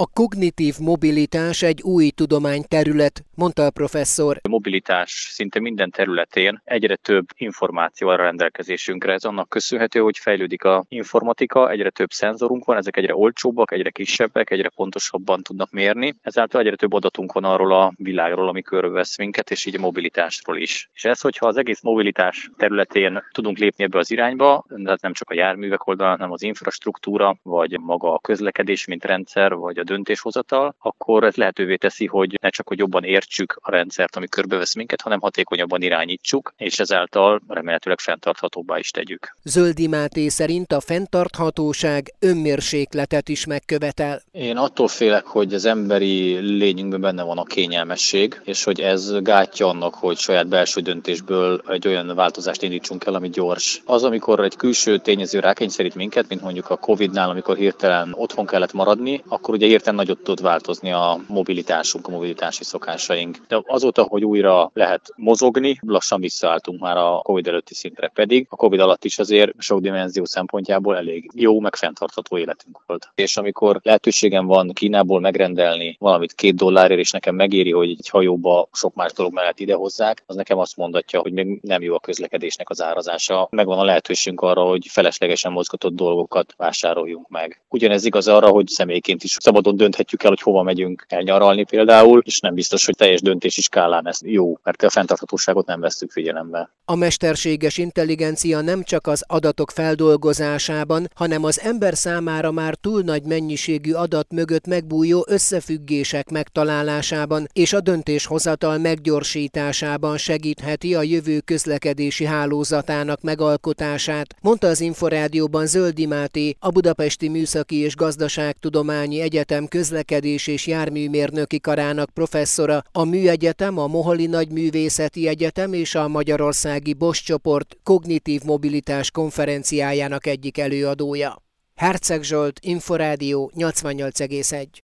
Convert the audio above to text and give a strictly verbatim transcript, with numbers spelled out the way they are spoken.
A kognitív mobilitás egy új tudományterület, mondta a professzor. A mobilitás szinte minden területén egyre több információ áll rendelkezésünkre. Ez annak köszönhető, hogy fejlődik az informatika, egyre több szenzorunk van, ezek egyre olcsóbbak, egyre kisebbek, egyre pontosabban tudnak mérni. Ezáltal egyre több adatunk van arról a világról, ami körülvesz minket, és így a mobilitásról is. És ez, hogyha az egész mobilitás területén tudunk lépni ebbe az irányba, tehát nem csak a járművek oldalán, hanem az infrastruktúra, vagy maga a közlekedés, mint rendszer, vagy a döntéshozatal, akkor ez lehetővé teszi, hogy ne csak hogy jobban értsük a rendszert, ami körbevesz minket, hanem hatékonyabban irányítsuk, és ezáltal remélhetőleg fenntarthatóbbá is tegyük. Zöldi Máté szerint a fenntarthatóság önmérsékletet is megkövetel. Én attól félek, hogy az emberi lényünkben benne van a kényelmesség, és hogy ez gátja annak, hogy saját belső döntésből egy olyan változást indítsunk el, ami gyors. Az, amikor egy külső tényező rákényszerít minket, mint mondjuk a Covidnál, amikor hirtelen otthon kellett maradni, akkor ugye hirtelen nagyot tud változni a mobilitásunk, a mobilitási szokásaink. De azóta, hogy újra lehet mozogni, lassan visszaálltunk már a Covid előtti szintre, pedig a Covid alatt is azért sok dimenzió szempontjából elég jó, meg fenntartható életünk volt. És amikor lehetőségem van Kínából megrendelni valamit két dollárért, és nekem megéri, hogy egy hajóba sok más dolog mellett idehozzák, az nekem azt mondatja, hogy még nem jó a közlekedésnek az árazása. Megvan a lehetőségünk arra, hogy feleslegesen mozgatott dolgokat vásároljunk meg. Ugyanez igaz arra, hogy személyként is szabadon dönthetjük el, hogy hova megyünk elnyaralni például, és nem biztos, hogy teljes döntési skálán ez jó, mert a fenntarthatóságot nem vesszük figyelembe. A mesterséges intelligencia nem csak az adatok feldolgozásában, hanem az ember számára már túl nagy mennyiségű adat mögött megbújó összefüggések megtalálásában és a döntéshozatal meggyorsításában segítheti a jövő közlekedési hálózatának megalkotását, mondta az Inforádióban Zöldi Máté, a Budapesti Műszaki és Gazdaságtudományi Egyetem közlekedés és járműmérnöki karának professzora, a Műegyetem, a Moholi Nagyművészeti Egyetem és a Magyarországi Bosch csoport kognitív mobilitás konferenciájának egyik előadója. Herceg Zsolt, Inforádió nyolcvannyolc egész egy.